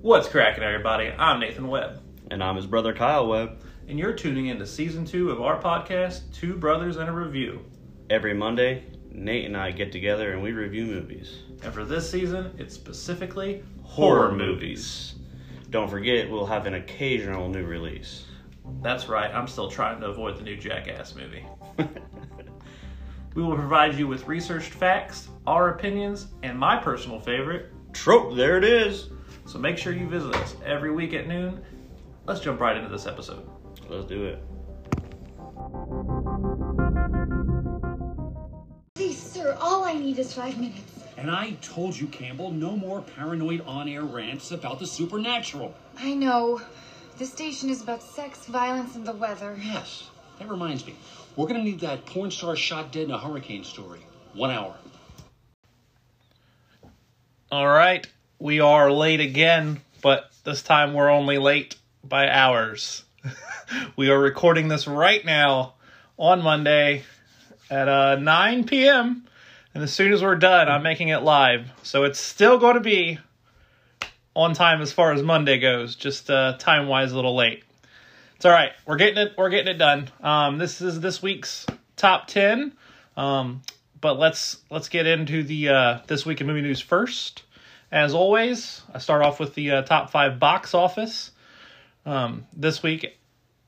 What's cracking, everybody? I'm Nathan Webb. And I'm his brother, Kyle Webb. And you're tuning into Season 2 of our podcast, Two Brothers and a Review. Every Monday, Nate and I get together and we review movies. And for this season, it's specifically horror movies. Don't forget, we'll have an occasional new release. That's right, I'm still trying to avoid the new Jackass movie. We will provide you with researched facts, our opinions, and my personal favorite, Trope, there it is. So make sure you visit us every week at noon. Let's jump right into this episode. Let's do it. Please, sir, all I need is 5 minutes. And I told you, Campbell, no more paranoid on-air rants about the supernatural. I know. This station is about sex, violence, and the weather. Yes, that reminds me. We're going to need that porn star shot dead in a hurricane story. 1 hour. All right, we are late again, but this time we're only late by hours. We are recording this right now on Monday at 9 p.m. And as soon as we're done, I'm making it live. So it's still going to be on time as far as Monday goes, just time-wise a little late. It's all right. We're getting it done. This is this week's top 10. But let's get into the this week in movie news first. As always, I start off with the top 5 box office. This week,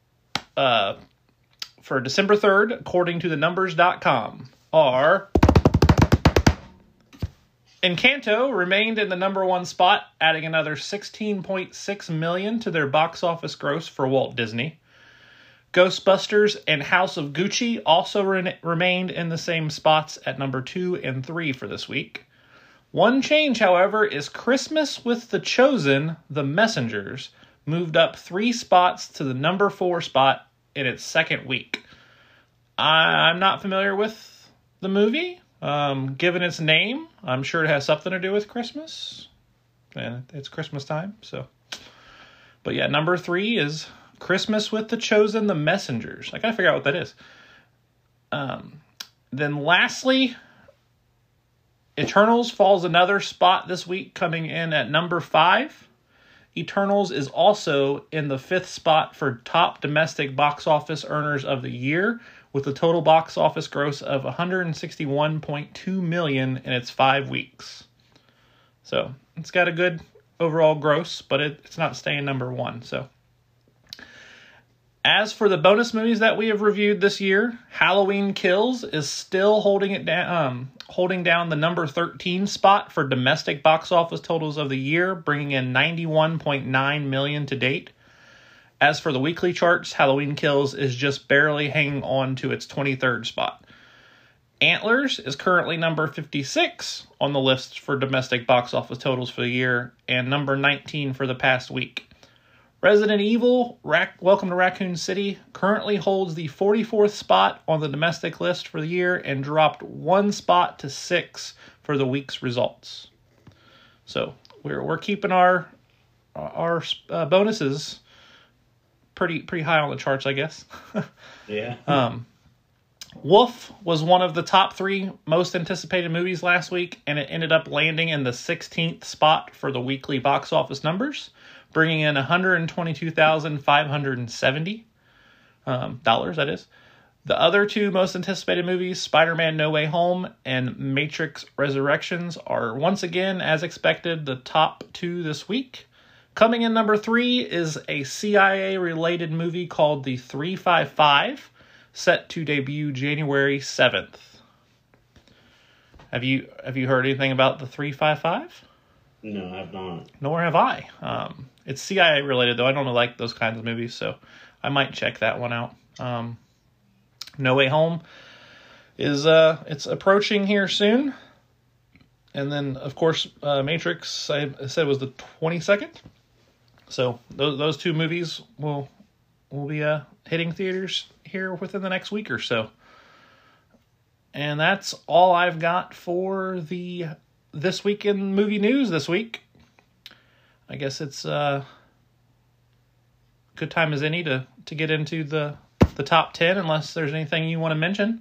for December 3rd, according to thenumbers.com, are Encanto remained in the number 1 spot, adding another $16.6 million to their box office gross for Walt Disney. Ghostbusters and House of Gucci also remained in the same spots at number 2 and 3 for this week. One change, however, is Christmas with the Chosen, The Messengers, moved up 3 spots to the number 4 spot in its second week. I'm not familiar with the movie. Given its name, I'm sure it has something to do with Christmas. And it's Christmas time, so. But yeah, number 3 is Christmas with the Chosen, The Messengers. I gotta figure out what that is. Then lastly, Eternals falls another spot this week, coming in at number 5. Eternals is also in the 5th spot for top domestic box office earners of the year, with a total box office gross of $161.2 million in its 5 weeks. So it's got a good overall gross, but it's not staying number 1. So, as for the bonus movies that we have reviewed this year, Halloween Kills is still holding down the number 13 spot for domestic box office totals of the year, bringing in $91.9 million to date. As for the weekly charts, Halloween Kills is just barely hanging on to its 23rd spot. Antlers is currently number 56 on the list for domestic box office totals for the year, and number 19 for the past week. Resident Evil, Welcome to Raccoon City, currently holds the 44th spot on the domestic list for the year and dropped 1 spot to 6 for the week's results. So we're keeping our bonuses pretty high on the charts, I guess. Yeah. Wolf was one of the top 3 most anticipated movies last week, and it ended up landing in the 16th spot for the weekly box office numbers, bringing in $122,570 dollars, that is. The other 2 most anticipated movies, Spider-Man No Way Home and Matrix Resurrections, are once again, as expected, the top 2 this week. Coming in number 3 is a CIA-related movie called The 355, set to debut January 7th. Have you heard anything about The 355? No, I have not. Nor have I. It's CIA related, though. I don't like those kinds of movies, so I might check that one out. No Way Home is it's approaching here soon. And then, of course, Matrix, I said, was the 22nd. So those 2 movies will be hitting theaters here within the next week or so. And that's all I've got for this week in movie news this week. I guess it's good time as any to get into the top 10, unless there's anything you want to mention.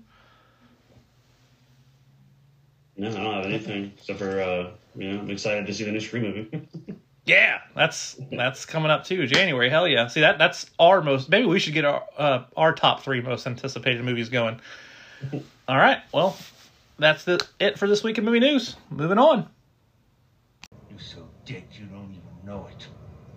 No, I don't have anything except for, I'm excited to see the new Scream movie. Yeah, that's coming up too. January, hell yeah. See, that's our most. Maybe we should get our top 3 most anticipated movies going. All right, well, that's it for this week in movie news. Moving on. You're so dead you don't even know it.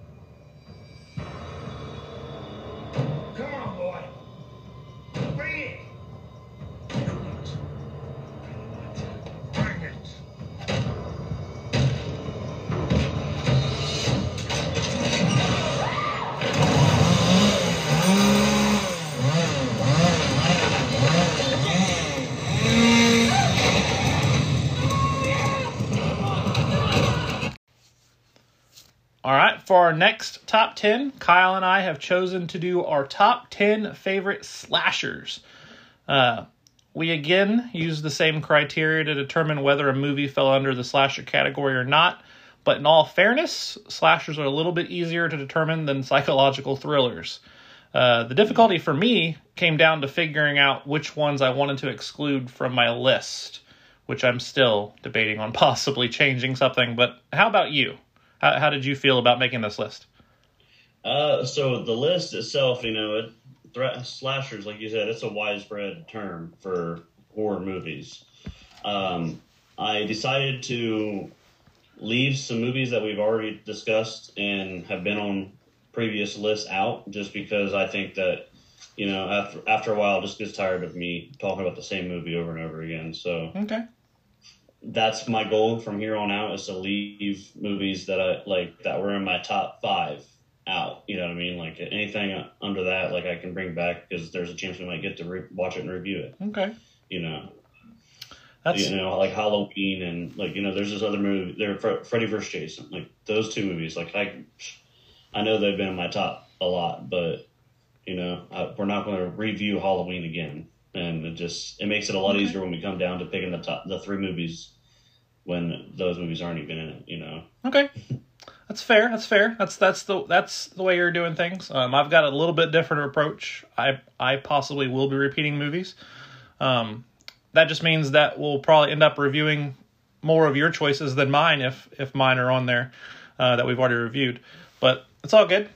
Come on, boy. Bring it. Bring it. Bring it. All right, for our next top 10, Kyle and I have chosen to do our top 10 favorite slashers. We again use the same criteria to determine whether a movie fell under the slasher category or not, but in all fairness, slashers are a little bit easier to determine than psychological thrillers. The difficulty for me came down to figuring out which ones I wanted to exclude from my list, which I'm still debating on possibly changing something, but how about you? How did you feel about making this list? So the list itself, slashers, like you said, it's a widespread term for horror movies. I decided to leave some movies that we've already discussed and have been on previous lists out, just because I think that, after a while, it just gets tired of me talking about the same movie over and over again. So Okay. That's my goal from here on out, is to leave movies that I like that were in my top 5 out. You know what I mean? Like anything under that, like I can bring back, because there's a chance we might get to watch it and review it. Okay. That's like Halloween, and there's this other movie there, Freddy vs. Jason. Like those 2 movies, like I know they've been in my top a lot, but we're not going to review Halloween again. And it makes it a lot easier when we come down to picking the 3 movies when those movies aren't even in it, Okay. That's fair. That's the way you're doing things. I've got a little bit different approach. I possibly will be repeating movies. That just means that we'll probably end up reviewing more of your choices than mine if mine are on there that we've already reviewed. But it's all good.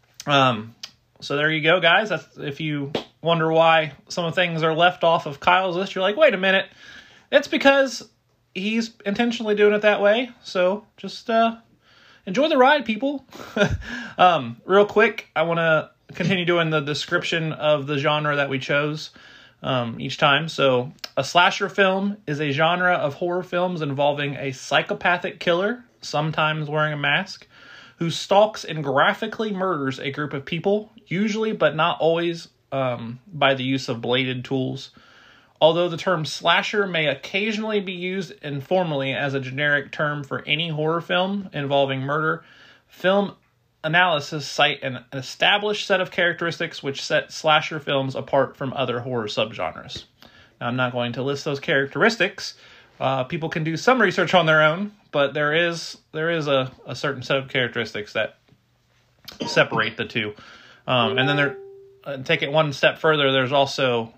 So there you go, guys. If you wonder why some of the things are left off of Kyle's list, you're like, wait a minute. It's because he's intentionally doing it that way. So just enjoy the ride, people. Real quick, I want to continue doing the description of the genre that we chose each time. So a slasher film is a genre of horror films involving a psychopathic killer, sometimes wearing a mask, who stalks and graphically murders a group of people, usually but not always by the use of bladed tools. Although the term slasher may occasionally be used informally as a generic term for any horror film involving murder, film analysis cite an established set of characteristics which set slasher films apart from other horror subgenres. Now, I'm not going to list those characteristics. People can do some research on their own, but there is a certain set of characteristics that separate the two. And then take it one step further, there's also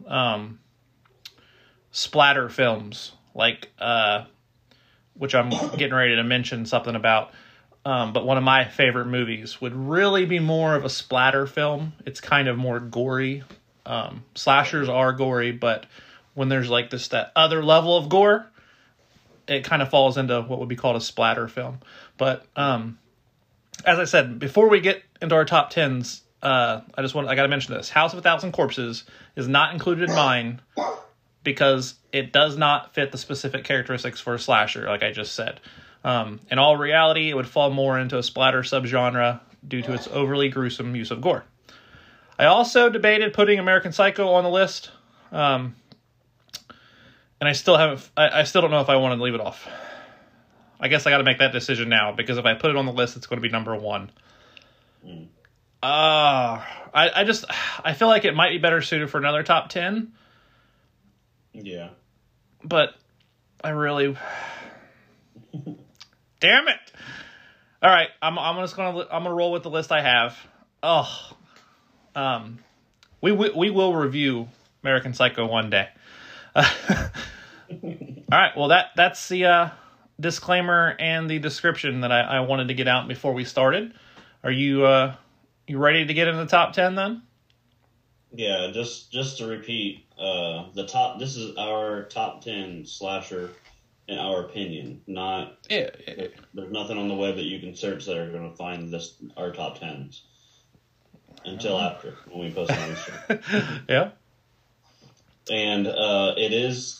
splatter films, like which I'm getting ready to mention something about. But one of my favorite movies would really be more of a splatter film. It's kind of more gory. Slashers are gory, but when there's like that other level of gore, it kind of falls into what would be called a splatter film. But as I said, before we get into our top 10s, I got to mention this. House of a Thousand Corpses is not included in mine because it does not fit the specific characteristics for a slasher, like I just said. In all reality, it would fall more into a splatter subgenre due to its overly gruesome use of gore. I also debated putting American Psycho on the list, and I still don't know if I want to leave it off. I guess I got to make that decision now, because if I put it on the list, it's going to be number 1. I feel like it might be better suited for another top 10. Yeah. But I really... Damn it! All right, I'm gonna roll with the list I have. We will review American Psycho one day. All right, well that's disclaimer and the description that I wanted to get out before we started. Are you ready to get in the top 10 then? Yeah, just to repeat, this is our top 10 slasher in our opinion. Not there's nothing on the web that you can search that are going to find our top 10s until after when we post on Instagram. Yeah. And it is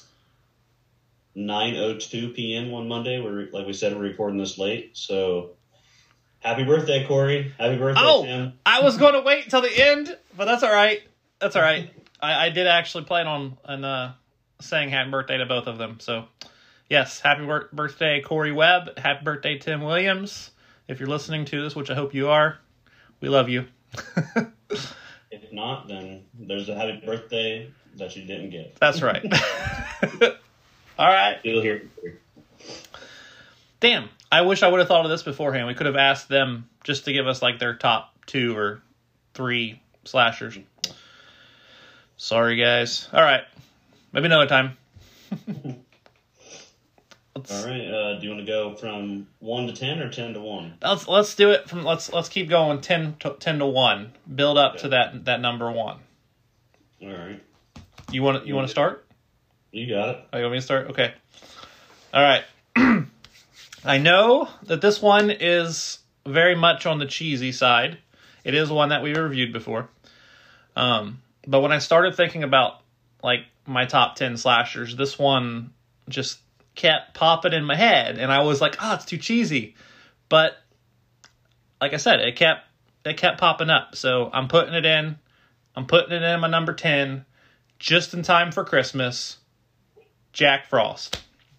9:02 p.m. on Monday. Like we said, we're recording this late. So happy birthday, Corey. Happy birthday, Tim. I was going to wait till the end, but that's all right. That's all right. I did actually plan on saying happy birthday to both of them. So, yes, happy birthday, Corey Webb. Happy birthday, Tim Williams. If you're listening to this, which I hope you are, we love you. If not, then there's a happy birthday that you didn't get. That's right. All right. You'll hear. Damn. I wish I would have thought of this beforehand. We could have asked them just to give us like their top 2 or 3 slashers. Sorry, guys. All right. Maybe another time. All right. Do you want to go from 1 to 10 or 10 to 1? Let's do it from let's keep going 10 to 1. Build up to that number 1. All right. You want to start? You got it. Oh, you want me to start? Okay. All right. I know that this one is very much on the cheesy side. It is one that we reviewed before. But when I started thinking about like my top 10 slashers, this one just kept popping in my head, and I was like, "Oh, it's too cheesy." But like I said, it kept popping up. So I'm putting it in. I'm putting it in my number 10, just in time for Christmas. Jack Frost.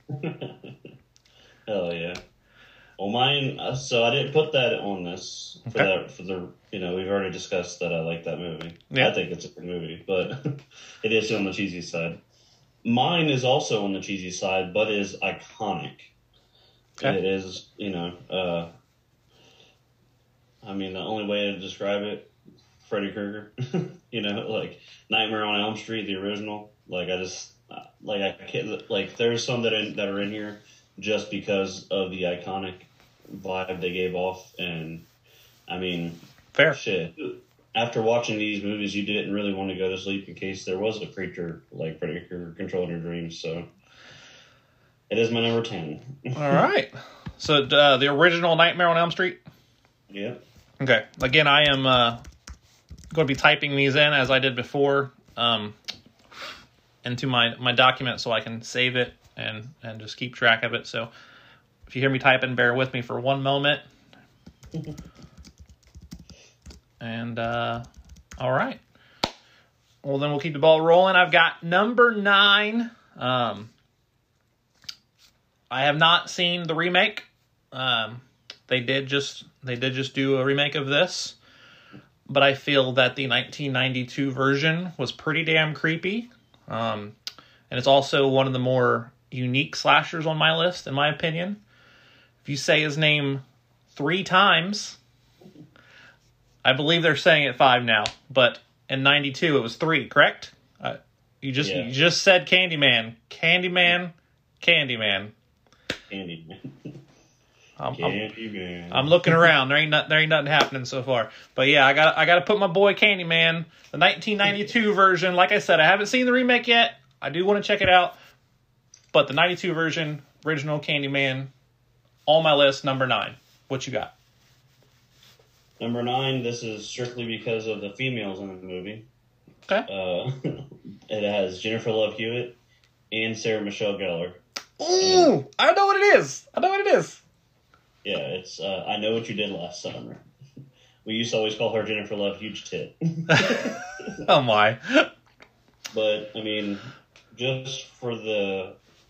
Hell yeah. Well, mine. So I didn't put that on this for the. We've already discussed that I like that movie. Yeah. I think it's a good movie, but it is on the cheesy side. Mine is also on the cheesy side, but is iconic. Okay. It is, the only way to describe it, Freddy Krueger. Like Nightmare on Elm Street, the original. Like I can't. Like there's some that are in here just because of the iconic vibe they gave off, and fair shit. After watching these movies, you didn't really want to go to sleep in case there was a creature like Freddy Krueger controlling your dreams. So it is my number 10. All right. So the original Nightmare on Elm Street. Yeah. Okay. Again, I am going to be typing these in as I did before into my document so I can save it and just keep track of it. So if you hear me typing, bear with me for one moment. And, all right. Well, then we'll keep the ball rolling. I've got number 9. I have not seen the remake. They did just do a remake of this, but I feel that the 1992 version was pretty damn creepy. And it's also one of the more unique slashers on my list, in my opinion. If you say his name 3 times, I believe they're saying it 5 now, but in 92 it was 3, correct? You just said Candyman. Candyman. Candyman. I'm looking around. There ain't nothing happening so far. But yeah, I got to put my boy Candyman, the 1992 version. Like I said, I haven't seen the remake yet. I do want to check it out. But the 92 version, original Candyman, on my list, number 9. What you got? Number 9, this is strictly because of the females in the movie. Okay. It has Jennifer Love Hewitt and Sarah Michelle Gellar. Ooh, I know what it is. Yeah, it's I Know What You Did Last Summer. We used to always call her Jennifer Love Huge Tit. Oh my. But, just for the,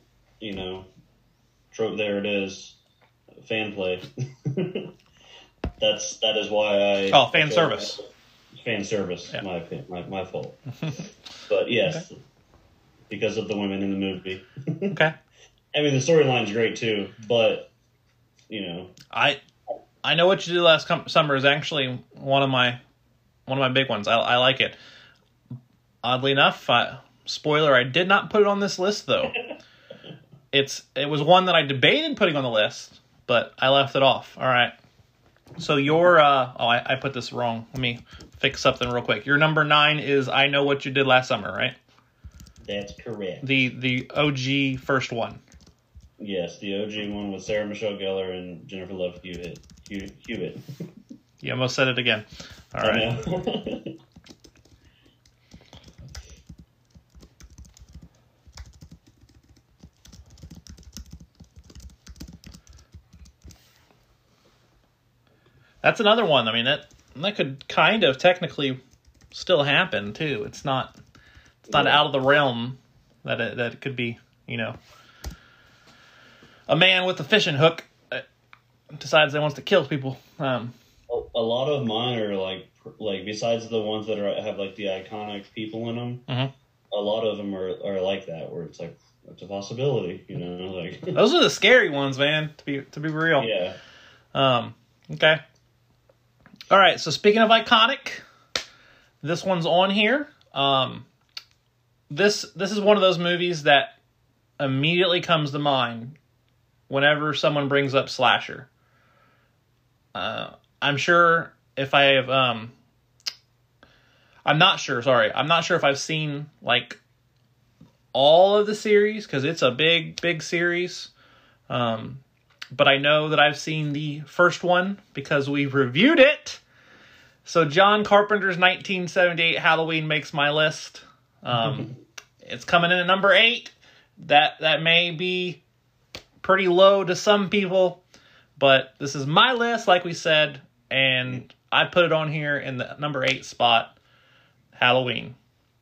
trope, there it is, fan play. That is why I... Oh, fan service. Fan service, yeah. my fault. But yes, okay. Because of the women in the movie. Okay. The storyline's great too, but, I Know What You Did Last Summer is actually one of my big ones. I like it. Oddly enough, spoiler, I did not put it on this list, though. it was one that I debated putting on the list, but I left it off. All right. So your I put this wrong. Let me fix something real quick. Your number 9 is I Know What You Did Last Summer, right? That's correct. The OG first one. Yes, the OG one with Sarah Michelle Gellar and Jennifer Love Hewitt. You almost said it again. All right. That's another one. I mean, that could kind of technically still happen too. It's not out of the realm that it could be, you know, a man with a fishing hook decides he wants to kill people. A lot of mine are like besides the ones that have like the iconic people in them. Mm-hmm. A lot of them are like that, where it's like it's a possibility, you know. Like those are the scary ones, man. To be real. Yeah. Okay. All right. So speaking of iconic, this one's on here. This is one of those movies that immediately comes to mind whenever someone brings up slasher. I'm sure if I have, I'm not sure if I've seen like all of the series, because it's a big series. But I know that I've seen the first one because we've reviewed it. So John Carpenter's 1978 Halloween makes my list. It's coming in at number 8. That may be pretty low to some people, but this is my list, like we said, and I put it on here in the number 8 spot, Halloween.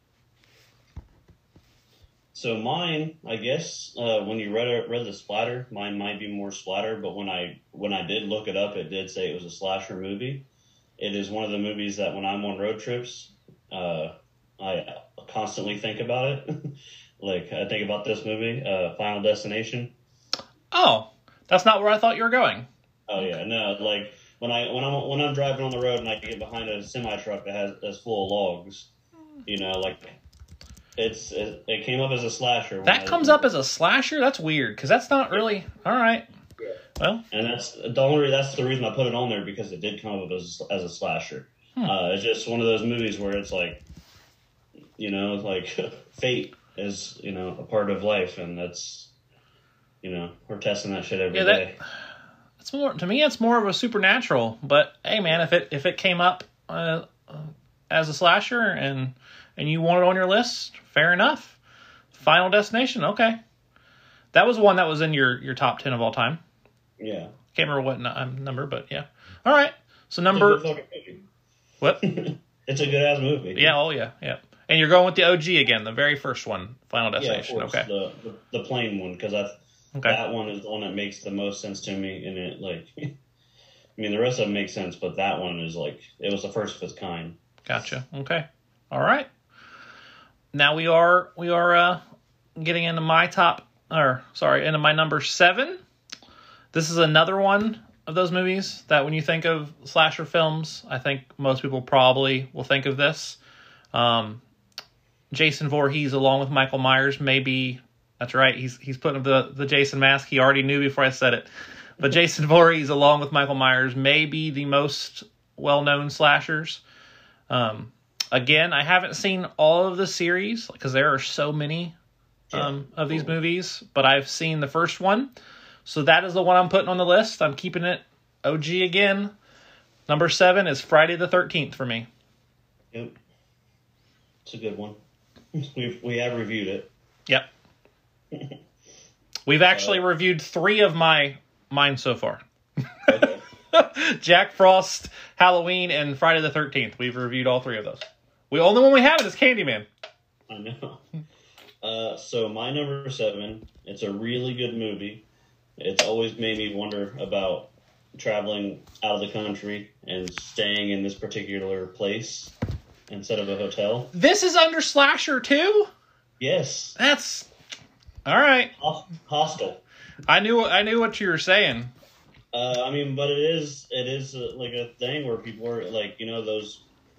So mine, I guess, when you read the splatter, mine might be more splatter, but when I did look it up, it did say it was a slasher movie. It is one of the movies that when I'm on road trips, I constantly think about it. Like, I think about this movie, Final Destination. Oh, that's not where I thought you were going. Oh yeah, no, like when I'm driving on the road and I get behind a semi truck that's full of logs, you know, like it came up as a slasher. That comes up as a slasher? That's weird, because that's not really all right. Yeah. Well, and that's the reason I put it on there, because it did come up as a slasher. It's just one of those movies where it's like, you know, like fate is, you know, a part of life, and that's, you know, we're testing that shit every day. It's more, to me, it's more of a supernatural. But hey, man, if it came up as a slasher and you want it on your list, fair enough. Final Destination, okay. That was one that was in your top 10 of all time. Yeah. Can't remember what number, but yeah. All right. So number what? It's a good ass movie. Yeah. Oh yeah. Yeah. And you're going with the OG again, the very first one, Final Destination. Yeah, of course, okay. The plain one, because that one is the one that makes the most sense to me. And it, like, I mean, the rest of them make sense, but that one is like, it was the first of its kind. Gotcha. Okay. All right. Now we are getting into into my number 7. This is another one of those movies that when you think of slasher films, I think most people probably will think of this. Jason Voorhees along with Michael Myers, maybe, that's right, he's putting the Jason mask. He already knew before I said it. But Jason Voorhees along with Michael Myers may be the most well-known slashers. Again, I haven't seen all of the series because there are so many of these movies, but I've seen the first one. So that is the one I'm putting on the list. I'm keeping it OG again. Number 7 is Friday the 13th for me. Yep. It's a good one. We have reviewed it. Yep. We've actually reviewed 3 of mine so far. Okay. Jack Frost, Halloween, and Friday the 13th. We've reviewed all 3 of those. The only one we haven't is Candyman. I know. So my number 7, it's a really good movie. It's always made me wonder about traveling out of the country and staying in this particular place instead of a hotel. This is under slasher too? Yes. That's all right. Hostel. I knew what you were saying. I mean, but it is like a thing where people are like, you know,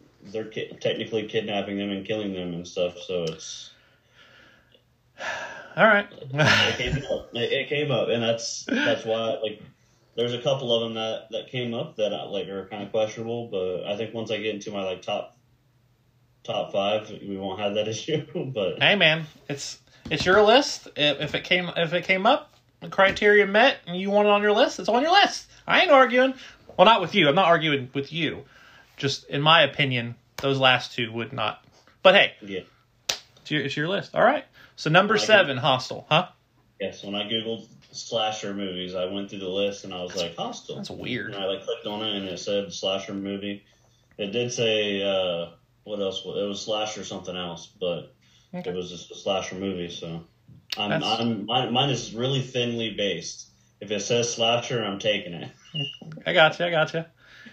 they're technically kidnapping them and killing them and stuff. So it's All right. It came up, and that's why like there's a couple of them that came up that like are kind of questionable. But I think once I get into my like top five, we won't have that issue. But Hey, man, it's your list. If it came up, the criteria met, and you want it on your list, it's on your list. I ain't arguing. Well, not with you. I'm not arguing with you. Just in my opinion, those last two would not. But hey, yeah. It's your list. All right. So number 7, Hostel, huh? Yes, when I googled slasher movies, I went through the list and I was like, Hostel. That's weird. And I like clicked on it and it said slasher movie. It did say what else? It was slasher something else, but Okay. it was just a slasher movie. So mine is really thinly based. If it says slasher, I'm taking it. I got you.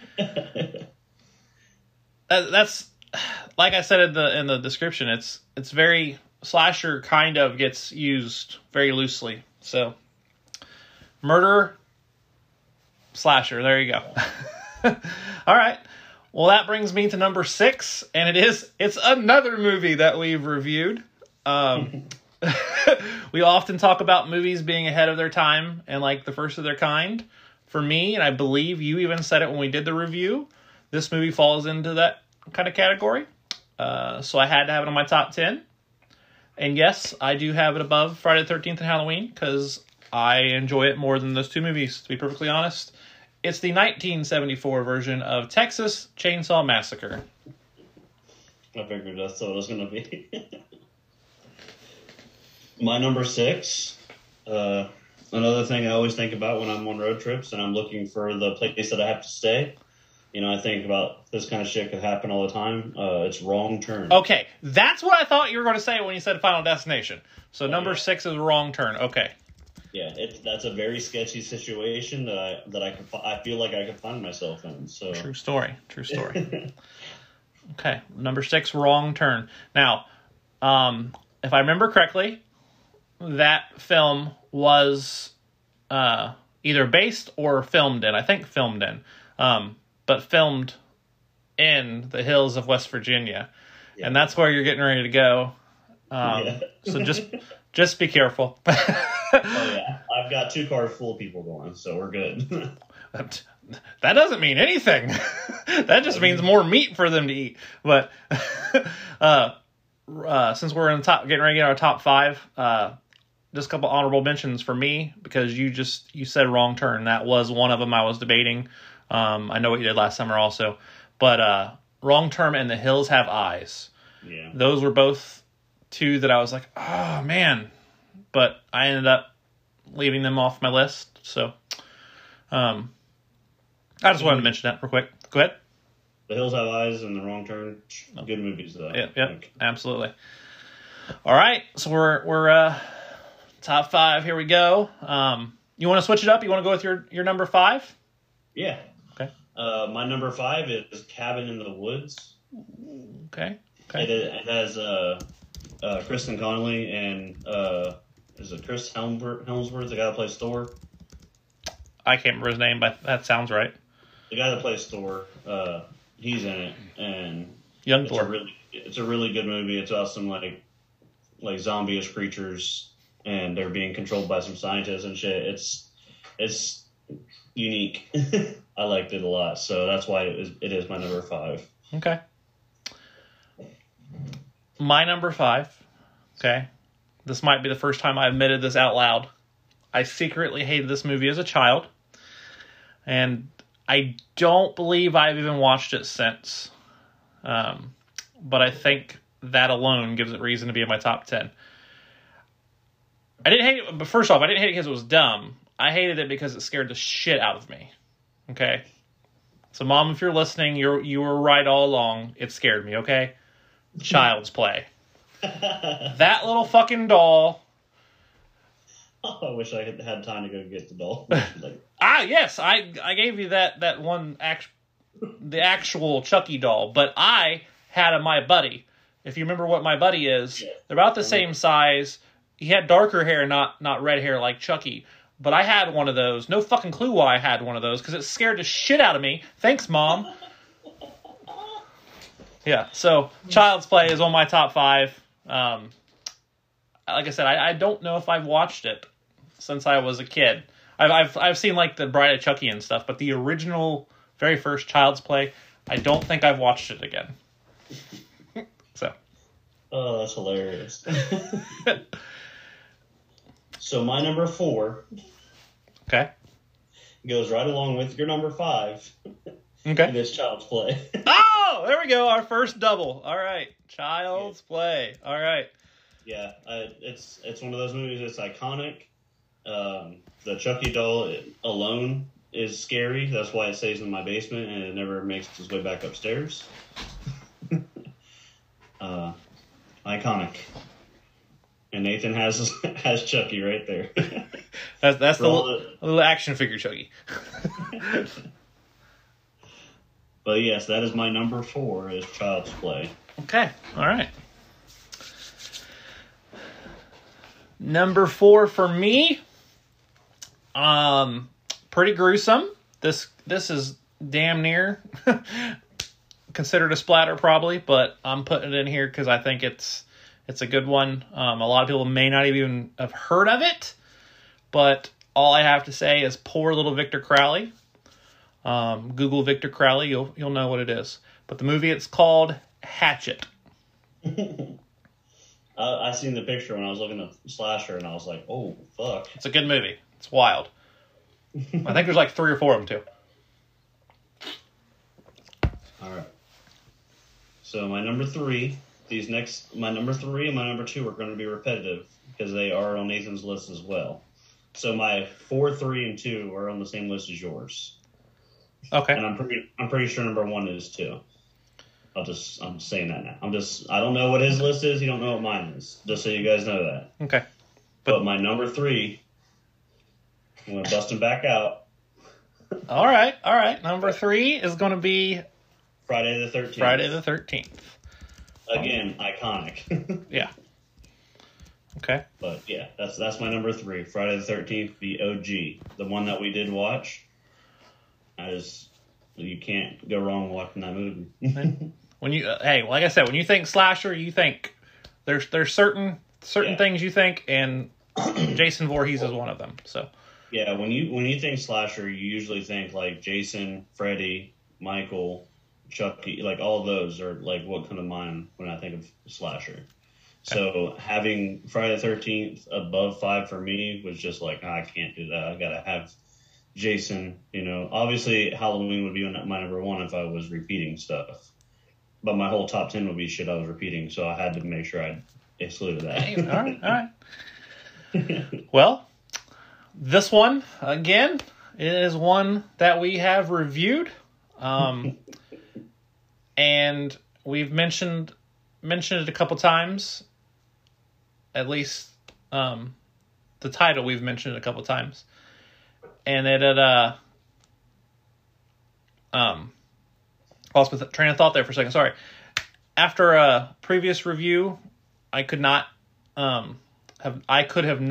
That's like I said in the description. It's very slasher kind of gets used very loosely. So murder slasher. There you go. All right. Well, that brings me to number 6, and it's another movie that we've reviewed. We often talk about movies being ahead of their time and like the first of their kind. For me, and I believe you even said it when we did the review, this movie falls into that kind of category. So I had to have it on my top 10. And yes, I do have it above Friday the 13th and Halloween because I enjoy it more than those two movies, to be perfectly honest. It's the 1974 version of Texas Chainsaw Massacre. I figured that's what it was going to be. My number 6, another thing I always think about when I'm on road trips and I'm looking for the place that I have to stay. You know, I think about this kind of shit could happen all the time. It's Wrong Turn. Okay, that's what I thought you were going to say when you said Final Destination. So number 6 is Wrong Turn. Okay. Yeah, that's a very sketchy situation that I feel like I could find myself in. So True story. Okay, number 6, Wrong Turn. Now, if I remember correctly, that film was either based or filmed in. I think filmed in. But filmed in the hills of West Virginia. Yeah. And that's where you're getting ready to go. So just be careful. Oh, yeah. I've got 2 cars full of people going, so we're good. That doesn't mean anything. That just means more meat for them to eat. But since we're in the top, getting ready to get our top 5, just a couple honorable mentions for me, because you said Wrong Turn. That was one of them I was debating. I know what you did last summer also. But Wrong Turn and The Hills Have Eyes. Yeah. Those were both 2 that I was like, oh, man. But I ended up leaving them off my list. So I just wanted to mention that real quick. Go ahead. The Hills Have Eyes and The Wrong Turn. Good movies, though. Yeah, absolutely. All right. So we're top 5. Here we go. You want to switch it up? You want to go with your number 5? Yeah. Okay. My number 5 is Cabin in the Woods. Okay. It has Kristen Connolly and is it Chris Helmsworth, the guy that plays Thor? I can't remember his name, but that sounds right. The guy that plays Thor, he's in it, and Young Thor. It's a really good movie. It's about some like zombie-ish creatures, and they're being controlled by some scientists and shit. It's unique. I liked it a lot, so that's why it is my number 5. Okay. My number 5. Okay. This might be the first time I admitted this out loud. I secretly hated this movie as a child, and I don't believe I've even watched it since. But I think that alone gives it reason to be in my top 10. I didn't hate it, but first off, I didn't hate it because it was dumb. I hated it because it scared the shit out of me. Okay? So, Mom, if you're listening, you were right all along. It scared me, okay? Child's Play. That little fucking doll. Oh, I wish I had time to go get the doll. Yes, I gave you that one, the actual Chucky doll, but I had my buddy. If you remember what my buddy is, they're about the same size. He had darker hair, not red hair like Chucky. But I had one of those. No fucking clue why I had one of those, because it scared the shit out of me. Thanks, Mom. Yeah, so Child's Play is on my top 5. like I said, I don't know if I've watched it since I was a kid. I've seen like the Bride of Chucky and stuff, but the original, very first Child's Play, I don't think I've watched it again. So. Oh, that's hilarious. So my number 4 Okay. goes right along with your number 5. Okay. This Child's Play. Oh, there we go. Our first double. All right. Child's Play. All right. Yeah, it's one of those movies that's iconic. The Chucky doll alone is scary. That's why it stays in my basement and it never makes its way back upstairs. Iconic. And Nathan has Chucky right there. That's the little action figure Chucky. But yes, that is my number 4 is Child's Play. Okay. All right. Number 4 for me. Pretty gruesome. This is damn near considered a splatter probably, but I'm putting it in here because I think it's a good one. A lot of people may not even have heard of it, but all I have to say is poor little Victor Crowley. Google Victor Crowley, you'll know what it is. But the movie, it's called Hatchet. I seen the picture when I was looking at Slasher, and I was like, oh, fuck. It's a good movie. It's wild. I think there's like 3 or 4 of them, too. All right. So my number 3, my number 3 and my number 2 are going to be repetitive because they are on Nathan's list as well. So my 4, 3, and 2 are on the same list as yours. Okay. And I'm pretty sure number 1 is too. I'm saying that now. I don't know what his list is. You don't know what mine is. Just so you guys know that. Okay. But my number 3, I'm going to bust him back out. All right. Number 3 is going to be Friday the 13th. Friday the 13th. Again, iconic. Yeah. Okay. But yeah, that's my number 3. Friday the 13th, the OG, the one that we did watch. You can't go wrong watching that movie. When you like I said, when you think slasher, you think there's certain things you think, and Jason Voorhees is one of them. So yeah, when you think slasher, you usually think like Jason, Freddy, Michael, Chucky, like all of those are like what come to mind when I think of slasher. So having Friday the 13th above 5 for me was just like, I can't do that. I gotta have Jason. Obviously Halloween would be my number 1 if I was repeating stuff. But my whole top 10 would be shit I was repeating, so I had to make sure I excluded that. All right. Well, this one, again, is one that we have reviewed. And we've mentioned it a couple times. At least the title we've mentioned it a couple times. And it had lost my train of thought there for a second. Sorry. After a previous review, I could not include. I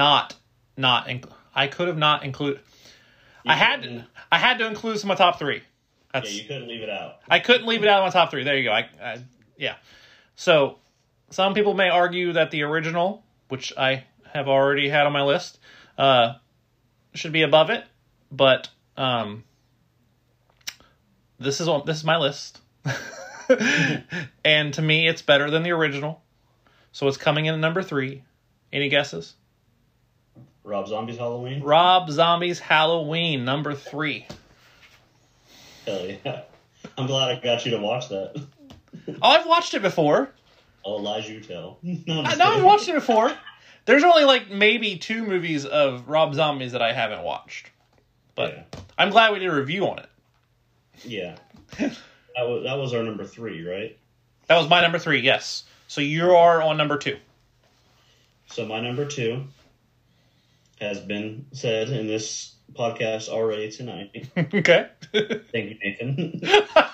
had to include some of my top 3. Yeah, you couldn't leave it out. I couldn't leave it out of my top 3. There you go. Yeah. So some people may argue that the original, which I have already had on my list, should be above it. But this is my list, and to me, it's better than the original. So it's coming in at number 3. Any guesses? Rob Zombie's Halloween. Rob Zombie's Halloween, number 3. Hell yeah! I'm glad I got you to watch that. Oh, I've watched it before. Oh, lies you tell. I've watched it before. There's only like maybe 2 movies of Rob Zombies that I haven't watched. But yeah. I'm glad we did a review on it. Yeah. That was our number 3, right? That was my number 3, yes. So you are on number 2. So my number 2 has been said in this podcast already tonight. Okay. Thank you, Nathan.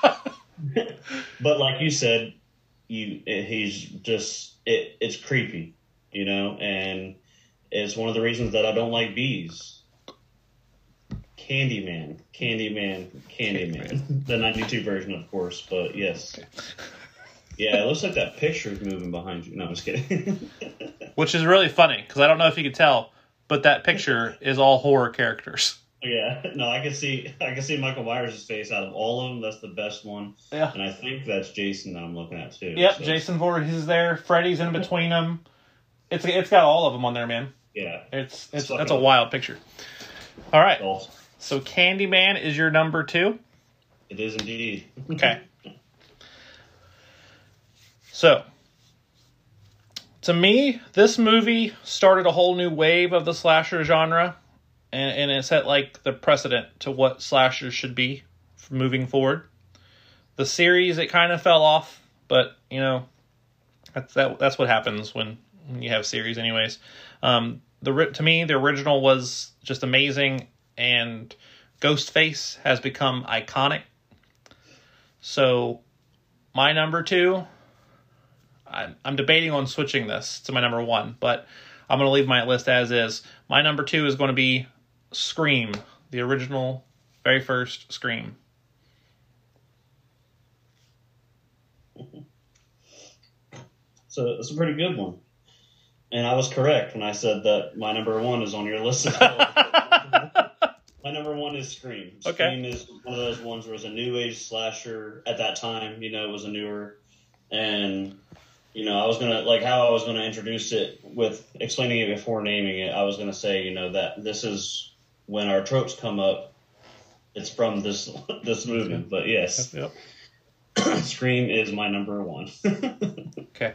But like you said, it's creepy, and it's one of the reasons that I don't like bees. Candyman. The 92 version, of course, but yes. Yeah, it looks like that picture's moving behind you. No, I'm just kidding. Which is really funny, because I don't know if you could tell, but that picture is all horror characters. Yeah, no, I can see Michael Myers' face out of all of them. That's the best one. Yeah. And I think that's Jason that I'm looking at too. Yep, so. Jason Voorhees is there. Freddy's in between them. It's got all of them on there, man. Yeah. It's that's a wild picture. All right. Awesome. So Candyman is your number 2? It is indeed. Okay. So, to me, this movie started a whole new wave of the slasher genre, and it set like the precedent to what slashers should be moving forward. The series, it kind of fell off, but you know, that's what happens when you have series, anyways. To me, the original was just amazing, and Ghostface has become iconic. So, my number 2. I'm debating on switching this to my number 1, but I'm going to leave my list as is. My number 2 is going to be Scream, the original, very first Scream. So it's a pretty good one. And I was correct when I said that my number 1 is on your list as well. My number 1 is Scream. Scream is one of those ones where it was a new age slasher at that time. You know, it was a newer. And, you know, I was going to, like how I was going to introduce it with explaining it before naming it, I was going to say, you know, that this is when our tropes come up, it's from this movie. But yes, Yep. Scream is my number 1. Okay.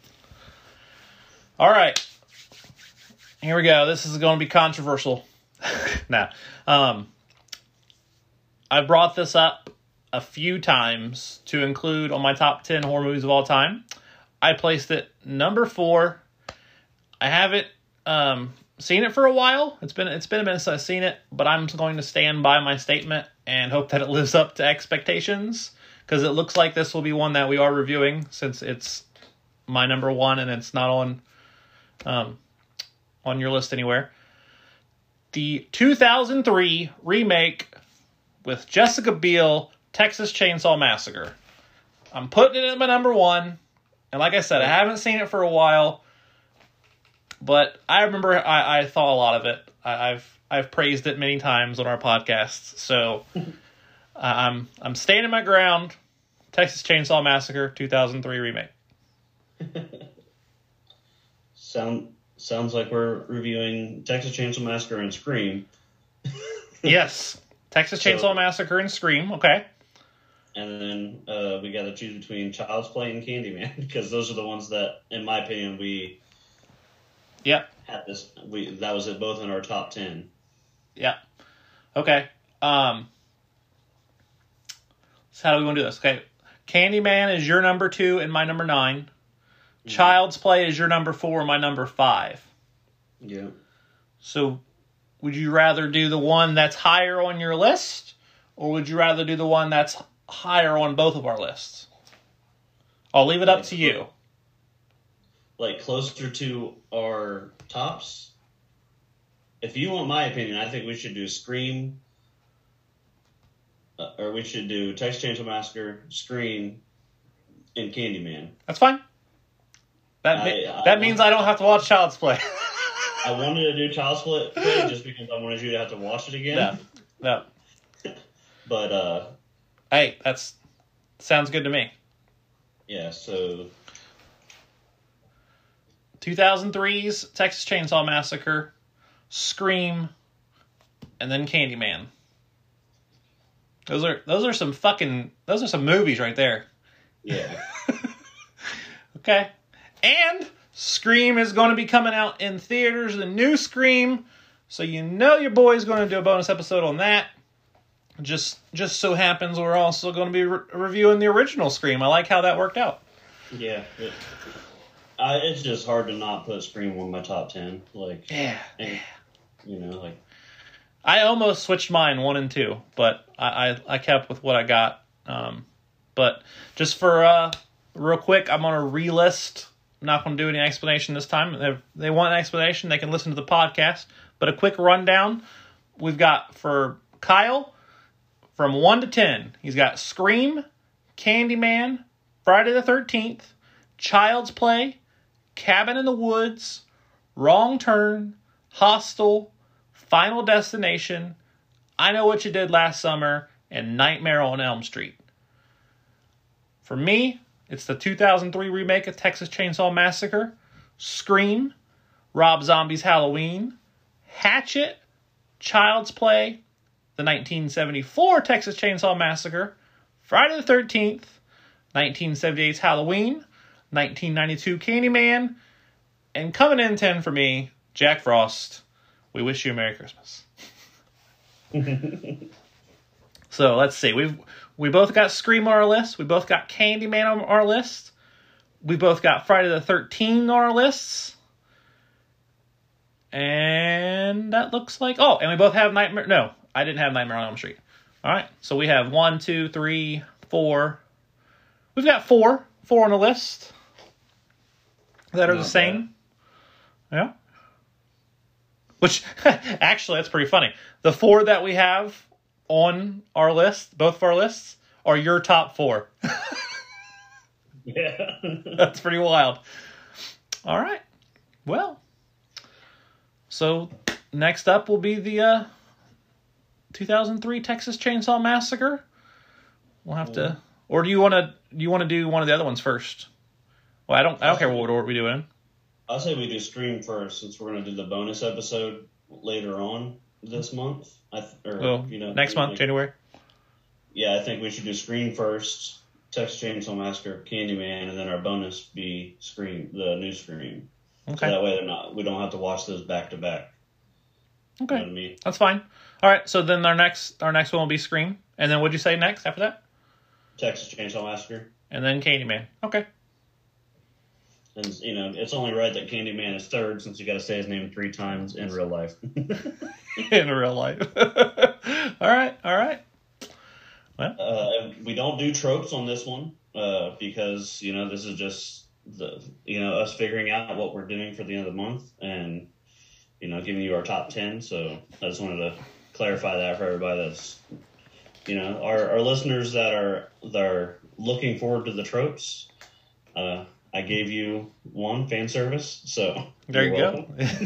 All right. Here we go. This is going to be controversial. Now, I brought this up a few times to include on my top 10 horror movies of all time. I placed it number 4. I haven't seen it for a while. It's been a minute since I've seen it, but I'm going to stand by my statement and hope that it lives up to expectations, because it looks like this will be one that we are reviewing, since it's my number 1 and it's not on your list anywhere. The 2003 remake with Jessica Biel, Texas Chainsaw Massacre. I'm putting it at my number 1. And like I said, I haven't seen it for a while, but I remember I thought a lot of it. I've praised it many times on our podcasts. So I'm standing my ground. Texas Chainsaw Massacre 2003 remake. Sounds like we're reviewing Texas Chainsaw Massacre and Scream. Yes. Texas Chainsaw Massacre and Scream. Okay. And then we got to choose between Child's Play and Candyman, because those are the ones that, in my opinion, we had this. That was it, both in our top 10. Yeah. Okay. So how do we want to do this? Okay. Candyman is your number 2 and my number 9. Child's Play is your number 4 and my number 5. Yeah. So would you rather do the one that's higher on your list, or would you rather do the one that's higher on both of our lists? I'll leave it up to you. Like closer to our tops? If you want my opinion, I think we should do Scream, or we should do Texas Chainsaw Massacre, Scream, and Candyman. That's fine. That means I don't have to watch Child's Play. I wanted to do Child's Play just because I wanted you to have to watch it again. No. But hey, sounds good to me. Yeah, so 2003's Texas Chainsaw Massacre, Scream, and then Candyman. Those are some movies right there. Yeah. Okay. And Scream is going to be coming out in theaters, the new Scream. So you know your boy's going to do a bonus episode on that. Just so happens we're also going to be reviewing the original Scream. I like how that worked out. Yeah. It's just hard to not put Scream on my top 10. Like, yeah. And, you know, like, I almost switched mine 1 and 2, but I kept with what I got. But just for real quick, I'm going to relist. I'm not going to do any explanation this time. If they want an explanation, they can listen to the podcast. But a quick rundown. We've got for Kyle, from 1 to 10, he's got Scream, Candyman, Friday the 13th, Child's Play, Cabin in the Woods, Wrong Turn, Hostel, Final Destination, I Know What You Did Last Summer, and Nightmare on Elm Street. For me, it's the 2003 remake of Texas Chainsaw Massacre, Scream, Rob Zombie's Halloween, Hatchet, Child's Play, the 1974 Texas Chainsaw Massacre, Friday the 13th, 1978's Halloween, 1992 Candyman, and coming in 10 for me, Jack Frost. We wish you a Merry Christmas. So let's see. We both got Scream on our list. We both got Candyman on our list. We both got Friday the 13th on our lists. And that looks like... Oh, and we both have Nightmare... No, I didn't have Nightmare on Elm Street. All right, so we have 1, 2, 3, 4. We've got four on the list that are the same. Yeah. Which, actually, that's pretty funny. The 4 that we have on our list, both of our lists, are your top 4. Yeah. That's pretty wild. All right. Well, so next up will be the 2003 Texas Chainsaw Massacre. We'll have to... Or do you want to do one of the other ones first? Well, I don't care what order we do it in. I'll say we do Scream first, since we're going to do the bonus episode later on this month. Next month, January. Yeah, I think we should do Scream first, Texas Chainsaw Massacre, Candyman, and then our bonus be Scream, the new Scream. Okay. So that way we don't have to watch those back to back. Okay. You know what I mean? That's fine. All right, so then our next one will be Scream. And then what'd you say next after that? Texas Chainsaw Massacre. And then Candyman. Okay. And, it's only right that Candyman is third, since you got to say his name 3 times in real life. In real life. All right. Well, we don't do tropes on this one because, this is just us figuring out what we're doing for the end of the month and, giving you our top 10. So I just wanted to clarify that for everybody that's, our listeners that are looking forward to the tropes. I gave you one, fan service, so there you go.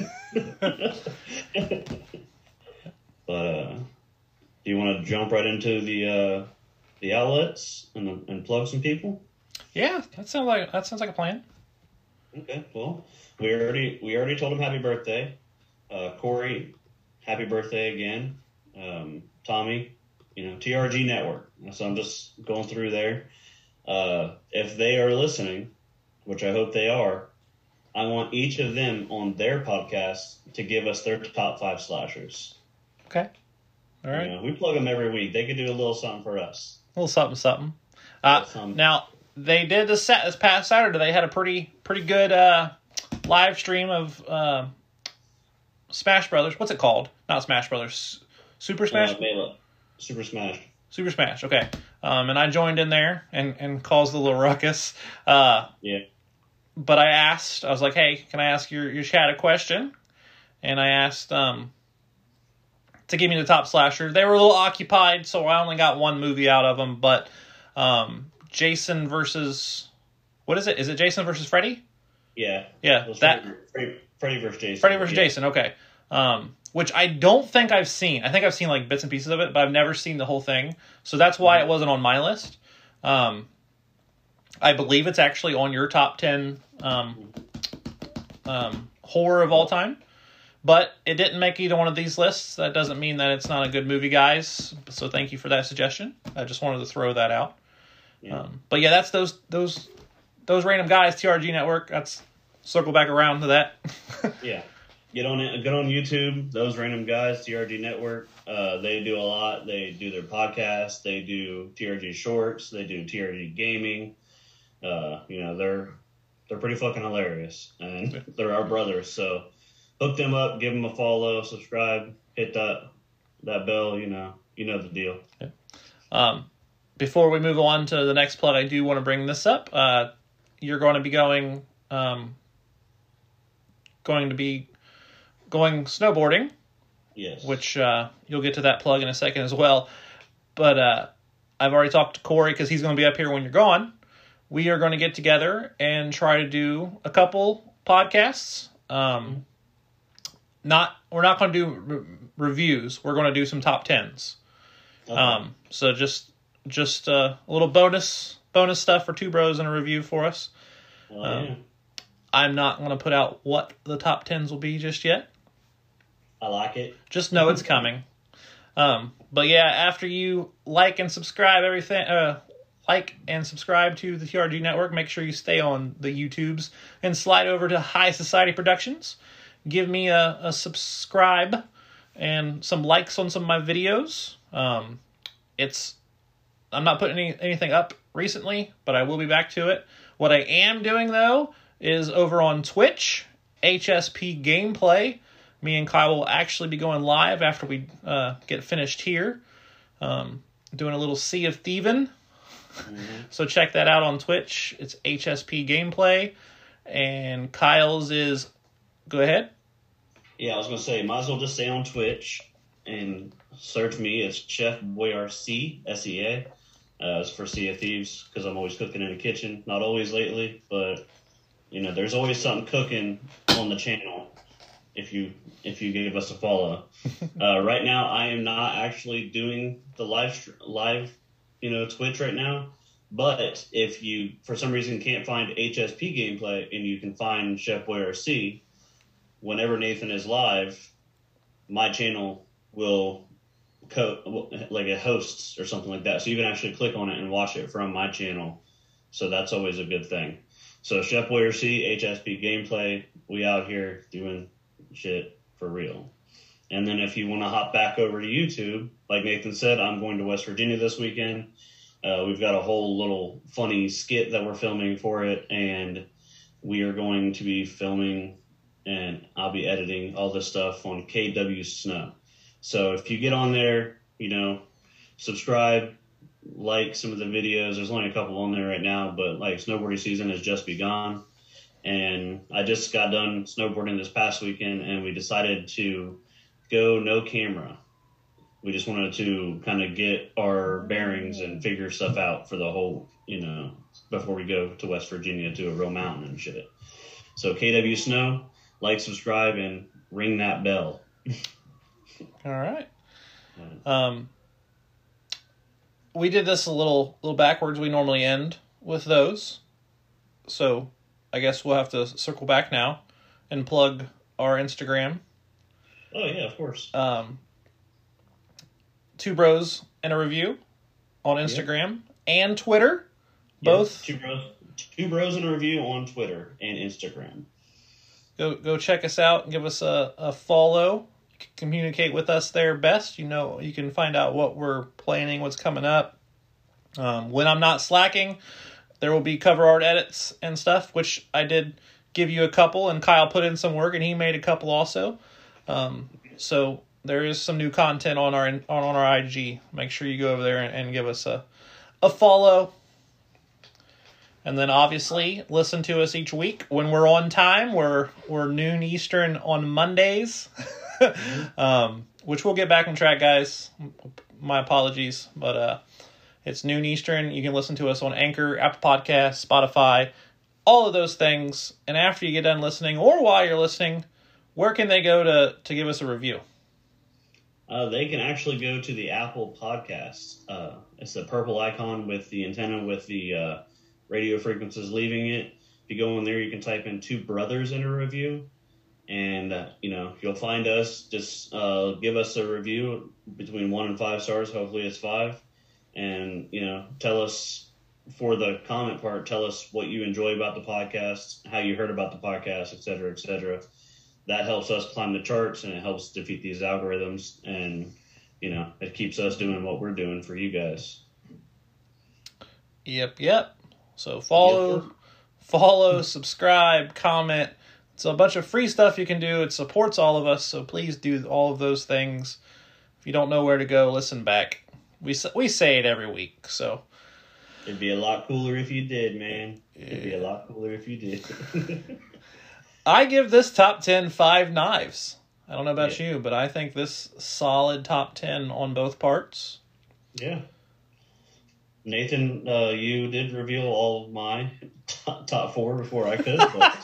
But do you want to jump right into the outlets and plug some people? Yeah, that sounds like a plan. Okay, well, we already told him happy birthday. Corey, happy birthday again. Tommy, TRG Network. So I'm just going through there. If they are listening, which I hope they are, I want each of them on their podcast to give us their top 5 slashers. Okay. All right. We plug them every week. They could do a little something for us. A little something. Now, they did this past Saturday. They had a pretty good live stream of Smash Brothers. What's it called? Not Smash Brothers. Super Smash? Super Smash. Super Smash, okay. And I joined in there and caused a little ruckus. Yeah. But I was like, hey, can I ask your chat a question? And I asked to give me the top slasher. They were a little occupied, so I only got one movie out of them. But Jason versus... What is it? Is it Jason versus Freddy? Yeah. Yeah. Freddy versus Jason. Freddy versus Jason, okay. Which I don't think I've seen. I think I've seen like bits and pieces of it, but I've never seen the whole thing. So that's why it wasn't on my list. I believe it's actually on your top 10 horror of all time. But it didn't make either one of these lists. That doesn't mean that it's not a good movie, guys. So thank you for that suggestion. I just wanted to throw that out. Yeah. But yeah, that's those random guys, TRG Network. Let's circle back around to that. Yeah. Get on YouTube. Those random guys, TRG Network. They do a lot. They do their podcast. They do TRG Shorts. They do TRG Gaming. They're pretty fucking hilarious, and they're our brothers. So hook them up, give them a follow, subscribe, hit that bell. You know the deal. Yeah. Before we move on to the next plug, I do want to bring this up. You're going to be going snowboarding. Yes. Which you'll get to that plug in a second as well. But I've already talked to Corey because he's going to be up here when you're gone. we are going to get together and try to do a couple podcasts. We're not going to do reviews. We're going to do some top 10s. Okay. So just a little bonus stuff for Two Bros and a review for us. Yeah. I'm not going to put out what the top 10s will be just yet. I like it. Just know it's coming. But yeah, after you like and subscribe to the TRG Network, make sure you stay on the YouTubes and slide over to High Society Productions. Give me a subscribe and some likes on some of my videos. I'm not putting anything up recently, but I will be back to it. What I am doing, though, is over on Twitch, HSP Gameplay. Me and Kyle will actually be going live after we get finished here. Doing a little Sea of Thieving. Mm-hmm. So check that out on Twitch. It's HSP Gameplay. And Kyle's is... Go ahead. Yeah, I was going to say, might as well just stay on Twitch and search me. It's Chef Boyar C, S-E-A. It's for Sea of Thieves, because I'm always cooking in the kitchen. Not always lately, but, there's always something cooking on the channel if you give us a follow. Right now, I am not actually doing the live Twitch right now. But if you, for some reason, can't find HSP Gameplay and you can find Chef Boyar C, whenever Nathan is live, my channel will like it hosts or something like that. So you can actually click on it and watch it from my channel. So that's always a good thing. So Chef Boyar C, HSP Gameplay, we out here doing shit for real. And then if you want to hop back over to YouTube, like Nathan said, I'm going to West Virginia this weekend. We've got a whole little funny skit that we're filming for it, and we are going to be filming, and I'll be editing all this stuff on KW Snow. So if you get on there, subscribe, like some of the videos. There's only a couple on there right now, but like snowboarding season has just begun. And I just got done snowboarding this past weekend, and we decided to go no camera. We just wanted to kind of get our bearings and figure stuff out for the whole, before we go to West Virginia to a real mountain and shit. So KW Snow, like, subscribe, and ring that bell. All right. We did this a little backwards. We normally end with those. So I guess we'll have to circle back now and plug our Instagram. Oh, yeah, of course. Two Bros and a Review on Instagram and Twitter. Both. Two Bros and a Review on Twitter and Instagram. Go check us out and give us a follow. You can communicate with us there best. You can find out what we're planning, what's coming up. When I'm not slacking, there will be cover art edits and stuff, which I did give you a couple, and Kyle put in some work, and he made a couple also. So there is some new content on our IG. Make sure you go over there and give us a follow. And then obviously listen to us each week when we're on time. We're noon Eastern on Mondays, which we'll get back on track, guys. My apologies, but it's noon Eastern. You can listen to us on Anchor, Apple Podcasts, Spotify, all of those things. And after you get done listening, or while you're listening, where can they go to give us a review? They can actually go to the Apple Podcasts. It's the purple icon with the antenna with the radio frequencies leaving it. If you go in there, you can type in Two Brothers in a review, and you'll find us. Just give us a review between 1 and 5 stars. Hopefully it's 5, and tell us, for the comment part, tell us what you enjoy about the podcast, how you heard about the podcast, et cetera, et cetera. That helps us climb the charts, and it helps defeat these algorithms, and it keeps us doing what we're doing for you guys. Yep. So follow, subscribe, comment. It's a bunch of free stuff you can do. It supports all of us, so please do all of those things. If you don't know where to go, listen back. We say it every week, so. It'd be a lot cooler if you did, man. It'd be a lot cooler if you did. I give this top 10 5 knives. I don't know about you, but I think this solid top 10 on both parts. Yeah. Nathan, you did reveal all of my top 4 before I could. But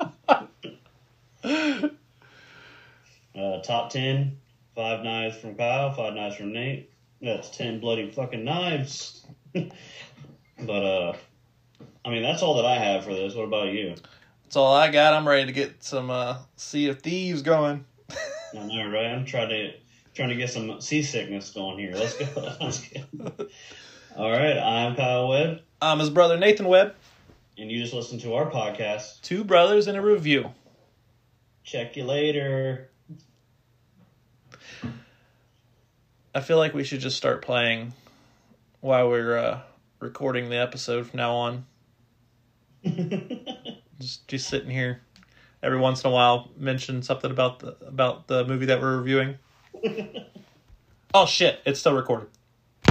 it's fine. Top 10, 5 knives from Kyle, 5 knives from Nate. That's 10 bloody fucking knives. But, I mean, that's all that I have for this. What about you? That's all I got. I'm ready to get some Sea of Thieves going. I know, right? I'm trying to get some seasickness going here. Let's go. Let's go. All right, I'm Kyle Webb. I'm his brother, Nathan Webb. And you just listened to our podcast. 2 brothers in a review. Check you later. I feel like we should just start playing while we're recording the episode from now on. just sitting here. Every once in a while, mention something about the movie that we're reviewing. Oh shit! It's still recording.